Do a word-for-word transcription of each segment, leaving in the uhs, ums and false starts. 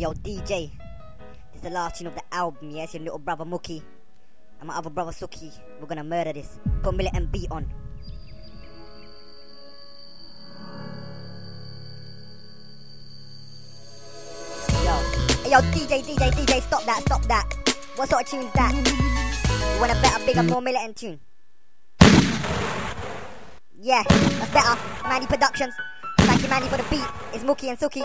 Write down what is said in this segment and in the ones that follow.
Yo, D J, this is the last tune of the album, yeah? It's your little brother Mookie and my other brother Suki. We're gonna murder this. Put Militant beat on. Yo, hey, yo, D J, D J, D J, stop that, stop that. What sort of tune's that? You want a better, bigger, more militant tune? Yeah, that's better. Mandy Productions. Thank you, Mandy, for the beat. It's Mookie and Suki.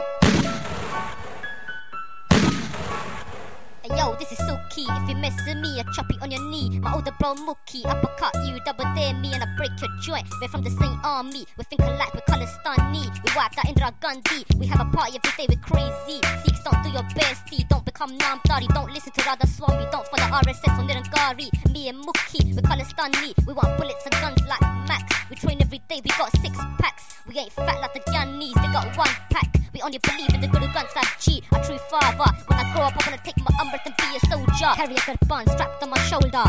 Yo, this is Suki. If you mess with me, I chop it on your knee. My older bro Mookie, uppercut you, double dare me, and I break your joint. We're from the same army. We think alike, we Khalistani. We wiped out Indira Gandhi. We have a party every day, we're crazy. Sikhs, don't do your bestie. Don't become Namdari. Don't listen to Radha Swami. Don't follow R S S or Nirangari. Me and Mookie, we're Khalistani. We want bullets and guns like Max. We train every day, we got six packs. We ain't fat like the Gyanese, they got one pack. We only believe in the good guns like G, a true father. When I grow up, I wanna take my umbrella and be a soldier. Carry a good bun strapped on my shoulder.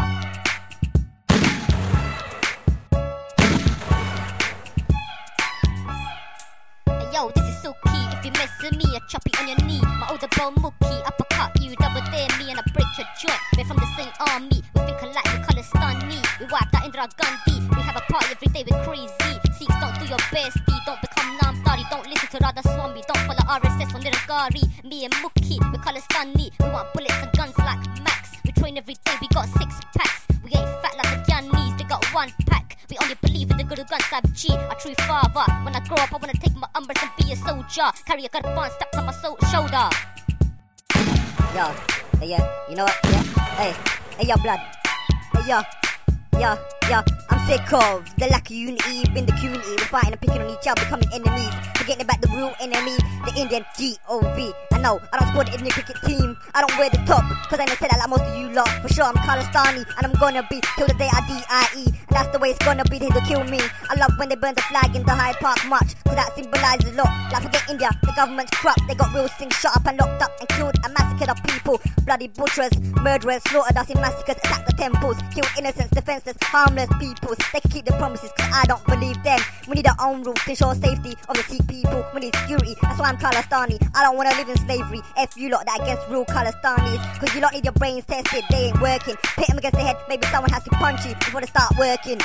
Hey, yo, this is Suki. If you mess with me, I chop it on your knee. My older bro Mookie, uppercut you, double dare me, and I break your joint. We're from the same army. We think alike, we Khalistani. We wiped out Indira Gandhi. We have a party every day, we're crazy. Sikhs, don't do your bestie. Don't become Namdari. Don't listen to Radha Swami. Don't follow R S S or Nirangari. Me and Mookie, we're Khalistani. We want bullets and guns like Max. We train every day, we got six packs. We ain't fat like the Gyanese, they got one pack. We only believe in the good guns like G, a true father. When I grow up, I wanna take my umbrella and be a soldier. Carry a gun strapped on my so- shoulder. Yo, hey, yeah, you know what? Yeah, hey, hey, yo, blood. Hey, yo. Yeah, yeah, I'm sick of the lack of unity in the community. We're fighting and picking on each other, becoming enemies. Forgetting about the real enemy, the Indian G O V. I know, I don't support the Indian cricket team. I don't wear the top, cause I ain't said that like most of you lot. For sure, I'm Khalistani, and I'm gonna be till the day I D I E. And that's the way it's gonna be, they will kill me. I love when they burn the flag in the Hyde Park March, cause that symbolizes a lot. Like forget India, the government's corrupt. They got real things shut up and locked up and killed and massacred our people. Bloody butchers, murderers, slaughtered us in massacres, attacked the temples, killed innocents, defenseless, harmless people. They can keep their promises, cause I don't believe them. We need our own rules to ensure safety of the Sikh people. We need security, that's why I'm Khalistani. I don't wanna live in slavery. F you lot that against real Khalistanis, cause you lot need your brains tested, they ain't working. Pit them against the head, maybe someone has to punch you before they start working.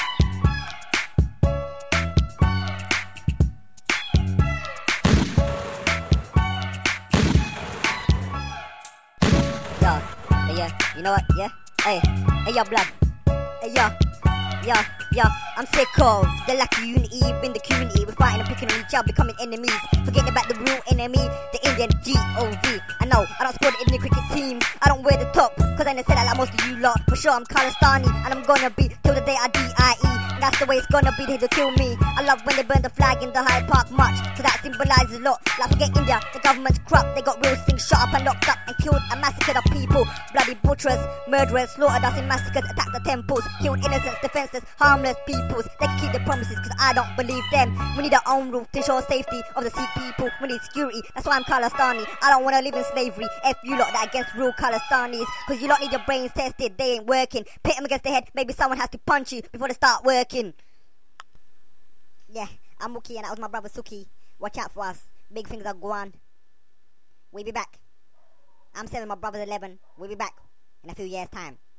Yo, hey, yeah, you know what, yeah? Hey, hey, yo, blood. Hey, yo, yo, yo, I'm sick of the lack of unity in the community. We're fighting and picking on each other, becoming enemies. Forgetting about the real enemy, the Indian G O V. I know, I don't support the Indian cricket team. I don't wear the top, cause I ain't said that like most of you lot. For sure, I'm Khalistani, and I'm gonna be till the day I D I E. And that's the way it's gonna be, they will kill me. I love when they burn the flag in the Hyde Park March, cause that symbolizes a lot. Like forget India, the government's corrupt. They got real things shut up and locked up and killed and massacred our people. Bloody butchers, murderers, slaughtered us in massacres, attacked the temples, killed innocents, defenseless, harmless peoples. They can keep their promises, cause I don't believe them. We need our own rules to ensure safety of the Sikh people. We need security, that's why I'm Khalistani. I don't wanna live in slavery. F you lot that against real Khalistanis, cause you lot need your brains tested, they ain't working. Pit them against the head, maybe someone has to punch you before they start working. Yeah, I'm Mookie and that was my brother Suki. Watch out for us, big things are going. We'll be back. I'm seven, my brother's eleven. We'll be back in a few years time.